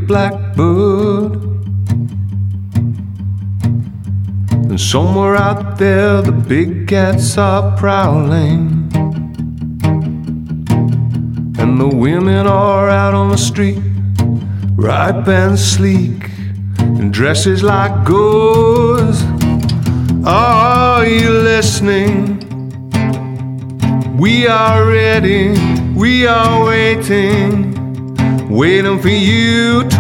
blackbird. And somewhere out there the big cats are prowling, and the women are out on the street, ripe and sleek, in dresses like gauze. Are you listening? We are ready, we are waiting, waiting for you to